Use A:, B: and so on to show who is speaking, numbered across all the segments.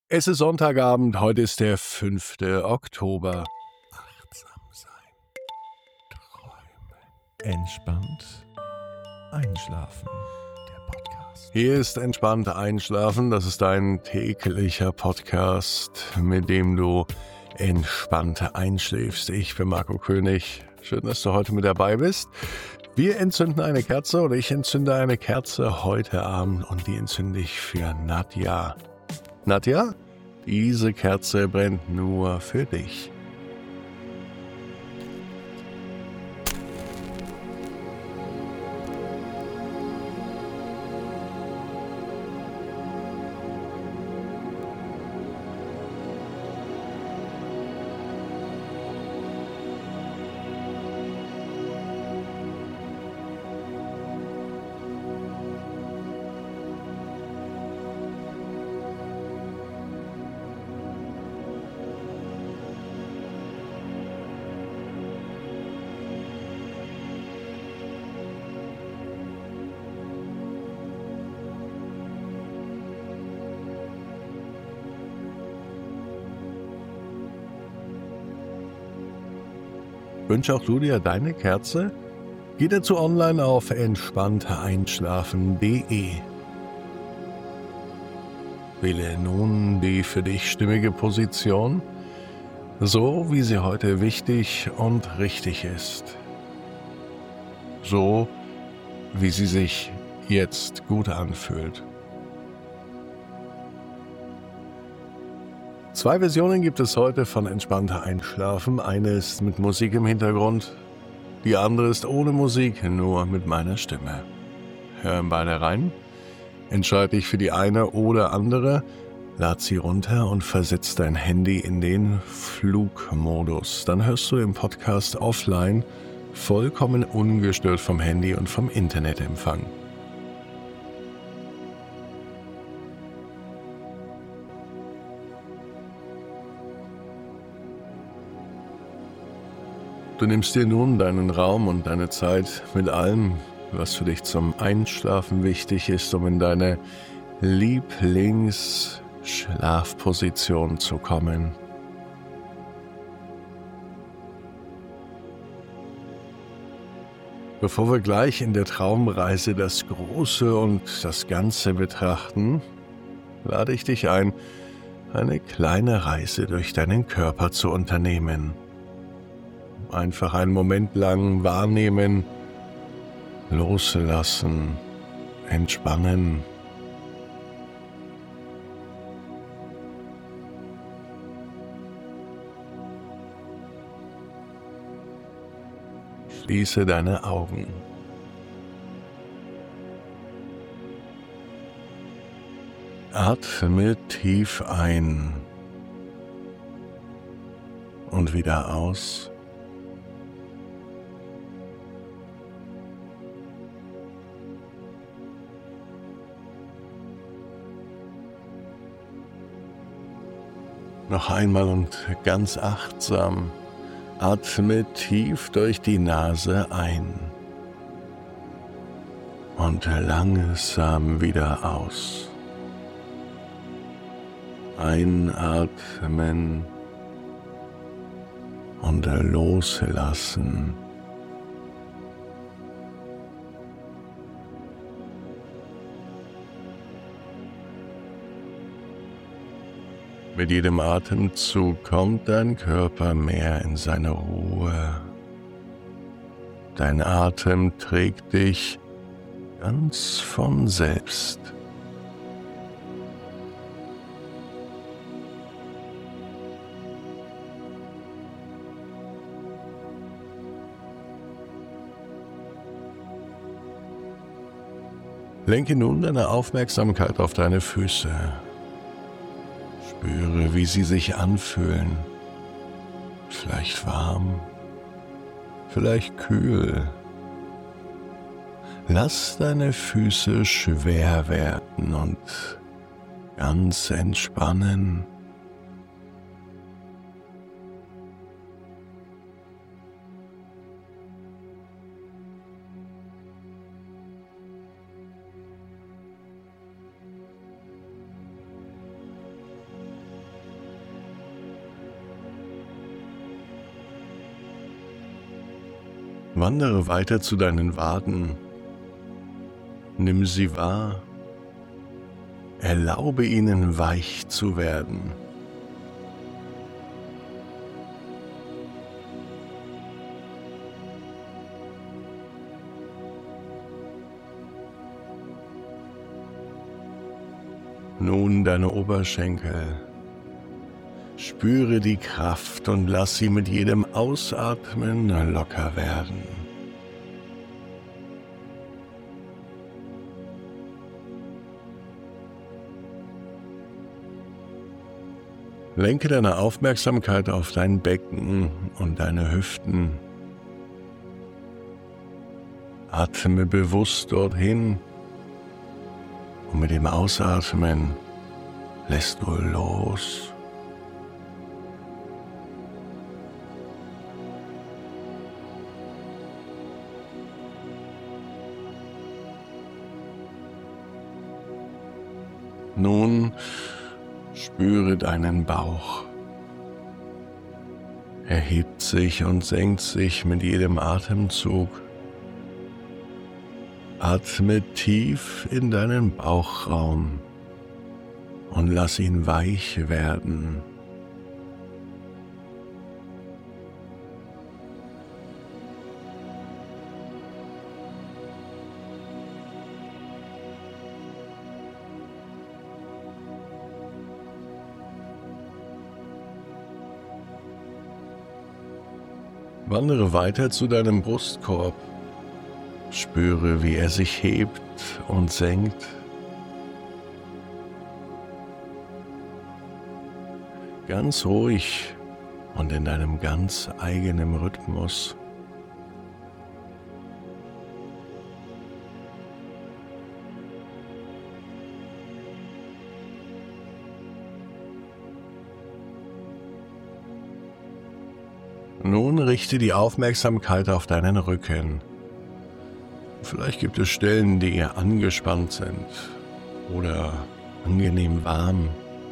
A: Es ist Sonntagabend, heute ist der 5. Oktober.
B: Achtsam sein, träumen, entspannt einschlafen. Der Podcast.
A: Hier ist Entspannt Einschlafen. Das ist dein täglicher Podcast, mit dem du entspannt einschläfst. Ich bin Marco König. Schön, dass du heute mit dabei bist. Wir entzünden eine Kerze oder ich entzünde eine Kerze heute Abend und die entzünde ich für Nadja. Nadja, diese Kerze brennt nur für dich. Wünsch auch du dir deine Kerze? Geh dazu online auf entspanntereinschlafen.de. Wähle nun die für dich stimmige Position, so wie sie heute wichtig und richtig ist. So wie sie sich jetzt gut anfühlt. 2 Versionen gibt es heute von Entspannter Einschlafen. Eine ist mit Musik im Hintergrund, die andere ist ohne Musik, nur mit meiner Stimme. Hör in beide rein, entscheide dich für die eine oder andere, lad sie runter und versetz dein Handy in den Flugmodus. Dann hörst du den Podcast offline, vollkommen ungestört vom Handy und vom Internetempfang. Du nimmst dir nun deinen Raum und deine Zeit mit allem, was für dich zum Einschlafen wichtig ist, um in deine Lieblingsschlafposition zu kommen. Bevor wir gleich in der Traumreise das Große und das Ganze betrachten, lade ich dich ein, eine kleine Reise durch deinen Körper zu unternehmen. Einfach einen Moment lang wahrnehmen, loslassen, entspannen. Schließe deine Augen. Atme tief ein und wieder aus. Noch einmal und ganz achtsam. Atme tief durch die Nase ein und langsam wieder aus. Einatmen und loslassen. Mit jedem Atemzug kommt dein Körper mehr in seine Ruhe. Dein Atem trägt dich ganz von selbst. Lenke nun deine Aufmerksamkeit auf deine Füße. Spüre, wie sie sich anfühlen. Vielleicht warm, vielleicht kühl. Lass deine Füße schwer werden und ganz entspannen. Wandere weiter zu deinen Waden. Nimm sie wahr. Erlaube ihnen weich zu werden. Nun deine Oberschenkel. Spüre die Kraft und lass sie mit jedem Ausatmen locker werden. Lenke deine Aufmerksamkeit auf dein Becken und deine Hüften. Atme bewusst dorthin und mit dem Ausatmen lässt du los. Nun spüre deinen Bauch. Er hebt sich und senkt sich mit jedem Atemzug. Atme tief in deinen Bauchraum und lass ihn weich werden. Wandere weiter zu deinem Brustkorb. Spüre, wie er sich hebt und senkt. Ganz ruhig und in deinem ganz eigenen Rhythmus. Nun richte die Aufmerksamkeit auf deinen Rücken. Vielleicht gibt es Stellen, die angespannt sind oder angenehm warm.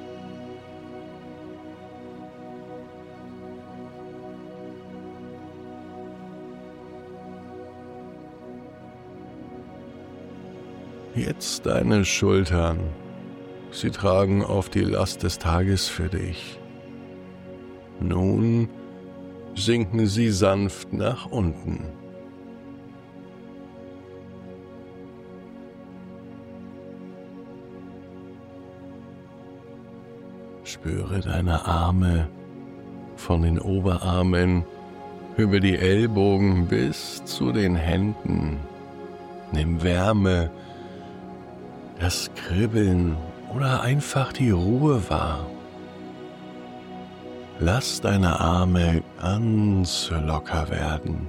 A: Jetzt deine Schultern. Sie tragen auf die Last des Tages für dich. Nun sinken sie sanft nach unten. Spüre deine Arme von den Oberarmen über die Ellbogen bis zu den Händen. Nimm Wärme, das Kribbeln oder einfach die Ruhe wahr. Lass deine Arme ganz locker werden.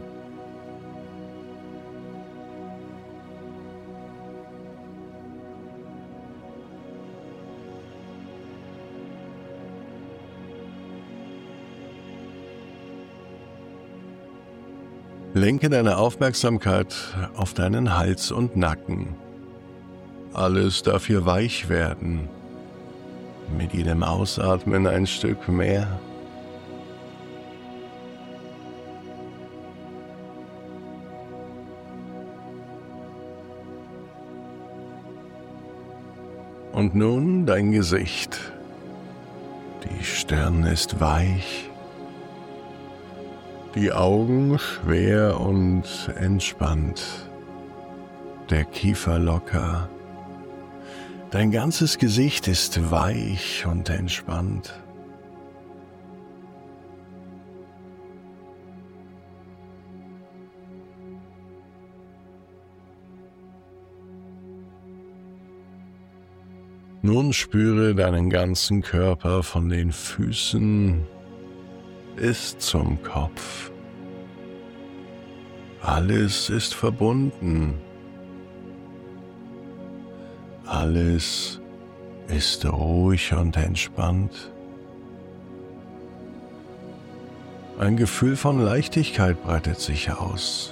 A: Lenke deine Aufmerksamkeit auf deinen Hals und Nacken. Alles darf hier weich werden. Mit jedem Ausatmen ein Stück mehr. Und nun dein Gesicht. Die Stirn ist weich. Die Augen schwer und entspannt. Der Kiefer locker. Dein ganzes Gesicht ist weich und entspannt. Nun spüre deinen ganzen Körper von den Füßen bis zum Kopf. Alles ist verbunden. Alles ist ruhig und entspannt. Ein Gefühl von Leichtigkeit breitet sich aus.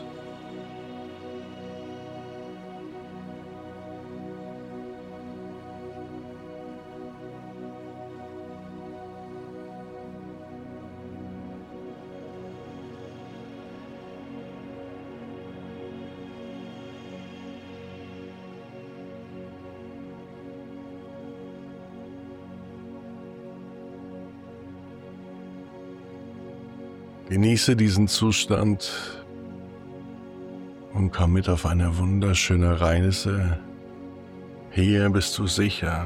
A: Genieße diesen Zustand und komm mit auf eine wunderschöne Reise. Hier bist du sicher.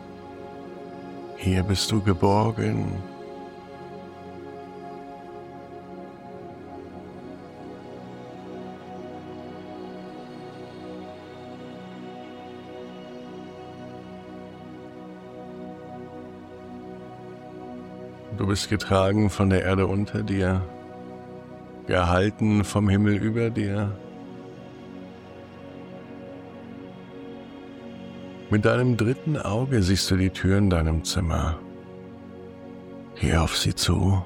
A: Hier bist du geborgen. Du bist getragen von der Erde unter dir, gehalten vom Himmel über dir. Mit deinem dritten Auge siehst du die Tür in deinem Zimmer. Geh auf sie zu.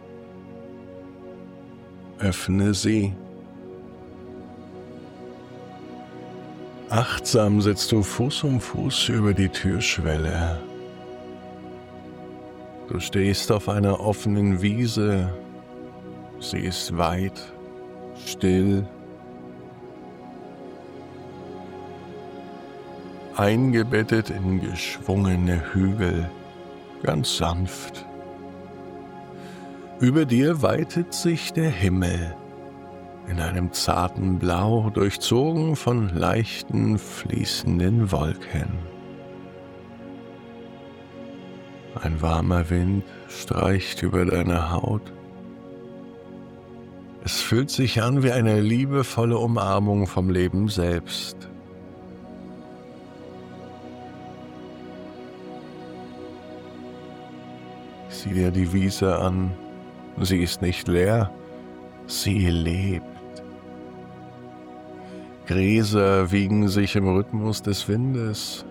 A: Öffne sie. Achtsam setzt du Fuß um Fuß über die Türschwelle. Du stehst auf einer offenen Wiese. Sie ist weit, still, eingebettet in geschwungene Hügel, ganz sanft. Über dir weitet sich der Himmel in einem zarten Blau, durchzogen von leichten, fließenden Wolken. Ein warmer Wind streicht über deine Haut. Es fühlt sich an wie eine liebevolle Umarmung vom Leben selbst. Sieh dir die Wiese an. Sie ist nicht leer, sie lebt. Gräser wiegen sich im Rhythmus des Windes.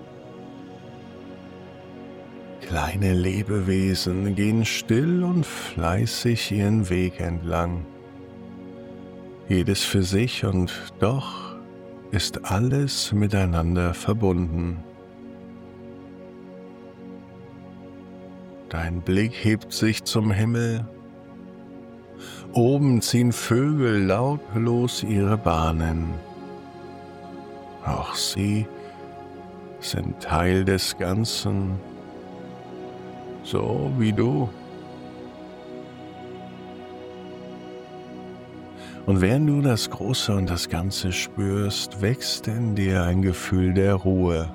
A: Kleine Lebewesen gehen still und fleißig ihren Weg entlang. Jedes für sich und doch ist alles miteinander verbunden. Dein Blick hebt sich zum Himmel. Oben ziehen Vögel lautlos ihre Bahnen. Auch sie sind Teil des Ganzen, so wie du. Und während du das Große und das Ganze spürst, wächst in dir ein Gefühl der Ruhe.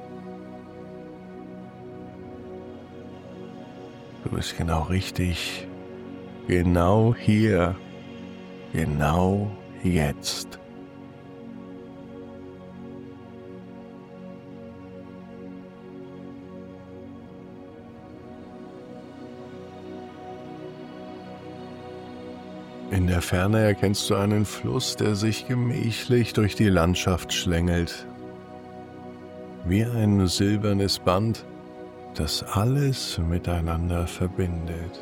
A: Du bist genau richtig, genau hier, genau jetzt. In der Ferne erkennst du einen Fluss, der sich gemächlich durch die Landschaft schlängelt. Wie ein silbernes Band, das alles miteinander verbindet.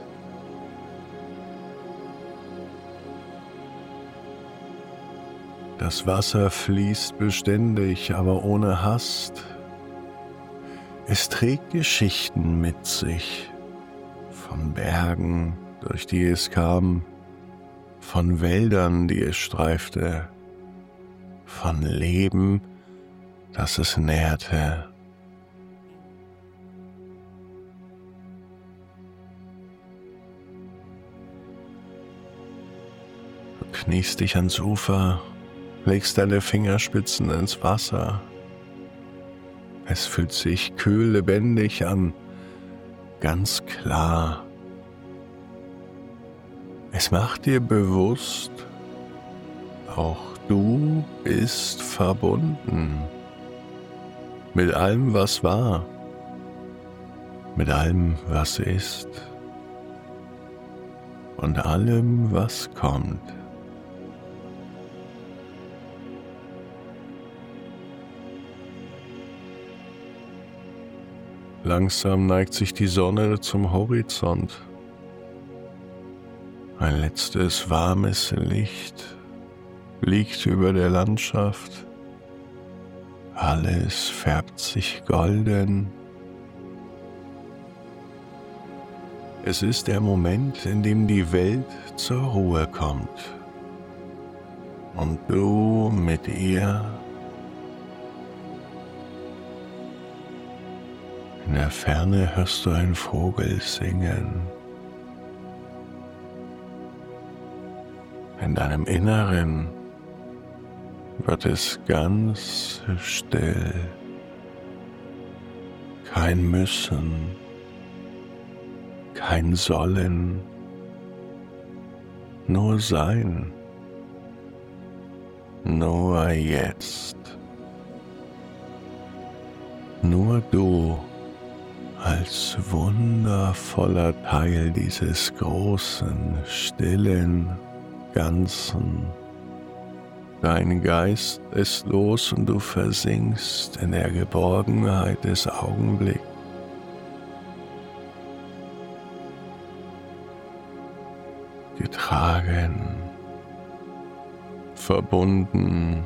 A: Das Wasser fließt beständig, aber ohne Hast. Es trägt Geschichten mit sich, von Bergen, durch die es kam, von Wäldern, die es streifte, von Leben, das es nährte. Du kniest dich ans Ufer, legst deine Fingerspitzen ins Wasser. Es fühlt sich kühl lebendig an, ganz klar. Es macht dir bewusst, auch du bist verbunden mit allem, was war, mit allem, was ist und allem, was kommt. Langsam neigt sich die Sonne zum Horizont. Ein letztes warmes Licht liegt über der Landschaft. Alles färbt sich golden. Es ist der Moment, in dem die Welt zur Ruhe kommt. Und du mit ihr. In der Ferne hörst du einen Vogel singen. In deinem Inneren wird es ganz still. Kein Müssen, kein Sollen, nur Sein, nur jetzt. Nur du als wundervoller Teil dieses großen, stillen Ganzen. Dein Geist ist los und du versinkst in der Geborgenheit des Augenblicks. Getragen, verbunden,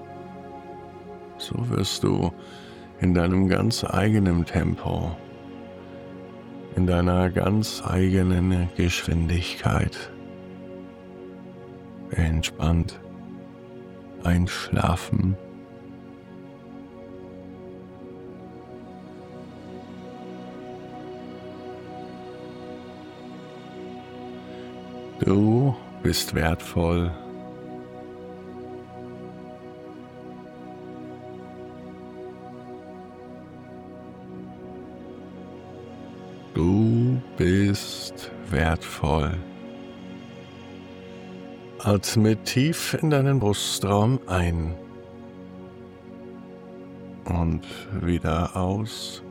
A: so wirst du in deinem ganz eigenen Tempo, in deiner ganz eigenen Geschwindigkeit entspannt einschlafen. Du bist wertvoll. Du bist wertvoll. Atme tief in deinen Brustraum ein und wieder aus.